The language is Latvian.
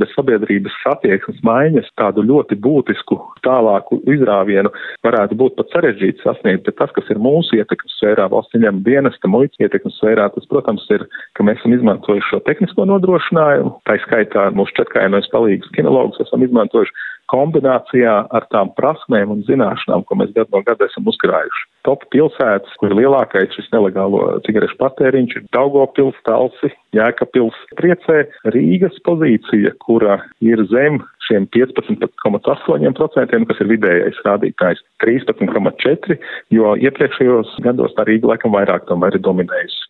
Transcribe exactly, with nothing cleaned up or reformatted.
bez sabiedrības attieksmes maiņas tādu ļoti būtisku tālāku izrāvienu varētu būt pat sarežģīti sasniegt, bet tas, kas ir mūsu ietekmes sfērā, valsts ieņēmuma dienesta, muitas ietekmes sfērā, tas, protams, ir, ka mēs esam izmantojuši šo tehnisko nodrošinājumu, tā skaitā mūsu četrkājienos palīgus kinologus esam izmantojuši kombinācijā ar tām prasmēm un zināšanām, ko mēs gadu no gada esam uzkrājuši. Top pilsētas, kur lielākais šis nelegālo cigarešu patēriņš ir Daugavpils, Talsi, Jēkabpils. Priecē Rīgas pozīcija, kura ir zem šiem piecpadsmit komats astoņi procenti, kas ir vidējais rādītājs, trīspadsmit komats četri, jo iepriekšējos gados tā Rīga laikam vairāk tomēr ir dominējusi.